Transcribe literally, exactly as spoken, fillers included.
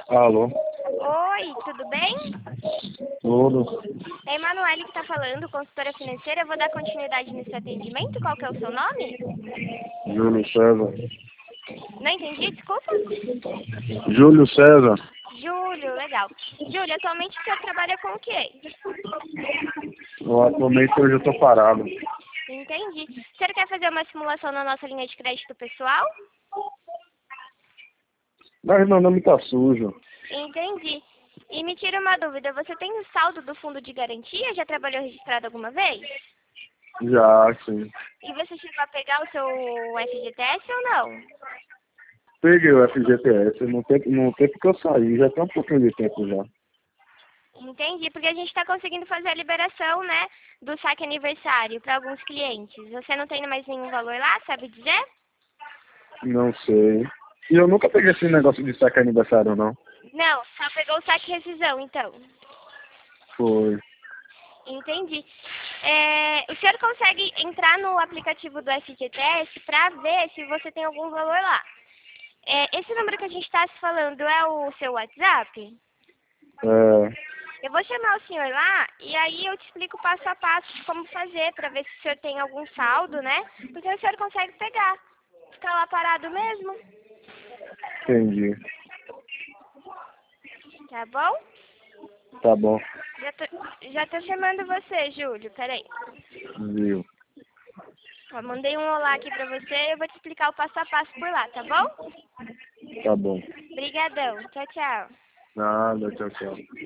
Alô? Oi, tudo bem? Tudo. É a Emanuele que está falando, consultora financeira. Eu vou dar continuidade nesse atendimento. Qual que é o seu nome? Júlio César. Não entendi, desculpa. Júlio César. Júlio, legal. Júlio, atualmente você trabalha com o quê? Eu, atualmente hoje eu tô parado. Entendi. Você quer fazer uma simulação na nossa linha de crédito pessoal? Mas meu nome tá sujo. Entendi. E me tira uma dúvida, você tem o saldo do fundo de garantia? Já trabalhou registrado alguma vez? Já, sim. E você chegou a pegar o seu F G T S ou não? Peguei o F G T S no tempo, no tempo que eu saí, já tem um pouquinho de tempo já. Entendi, porque a gente está conseguindo fazer a liberação, né, do saque aniversário para alguns clientes. Você não tem mais nenhum valor lá, sabe dizer? Não sei. E eu nunca peguei esse negócio de saque aniversário, não. Não, só pegou o saque rescisão, então. Foi. Entendi. É, o senhor consegue entrar no aplicativo do F G T S para ver se você tem algum valor lá. É, esse número que a gente está se falando é o seu WhatsApp? É. Eu vou chamar o senhor lá e aí eu te explico passo a passo de como fazer para ver se o senhor tem algum saldo, né? Porque o senhor consegue pegar. Ficar lá parado mesmo, Entendi. tá bom? Tá bom. Já tô, já tô chamando você, Júlio, peraí. Viu. Ó, mandei um olá aqui pra você e eu vou te explicar o passo a passo por lá, tá bom? Tá bom. Obrigadão, tchau, tchau. Nada, tchau, tchau.